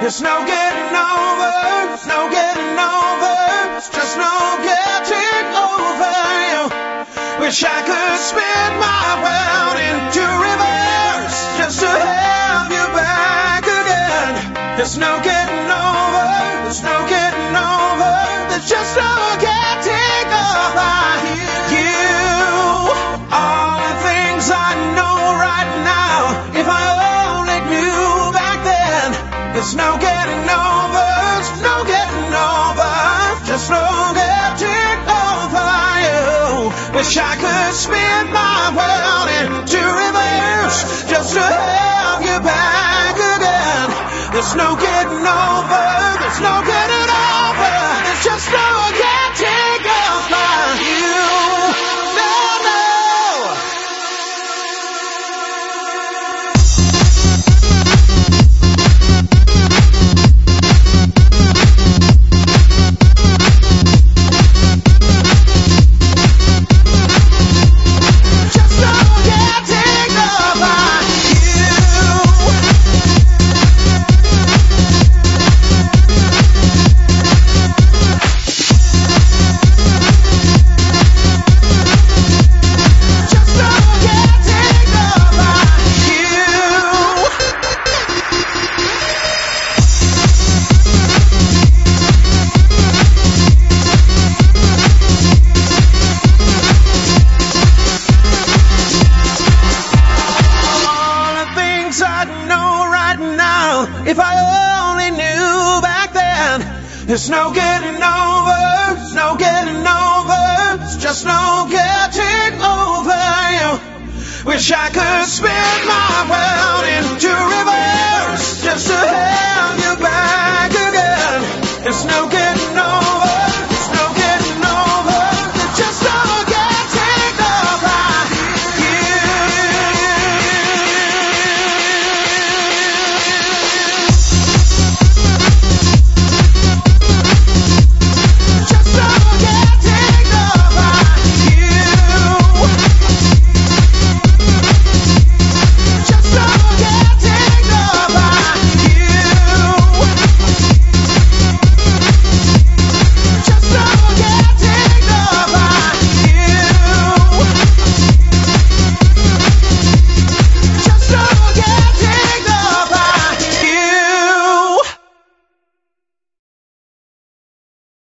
There's no getting over, no getting over, it's just no getting over you. Wish I could spin my world into reverse just to have you back again. There's no getting over, there's no getting over, there's just no getting over you. All the things I know right now, if I only knew back then. There's no getting over, there's no getting over, just no getting over you. Wish I could spin my world into reverse just to have you back again. There's no getting over, there's no getting over, there's just no getting over you. No, no. If I only knew back then. There's no getting over, there's no getting over, it's just no getting over you. Wish I could spin my world into reverse just to have you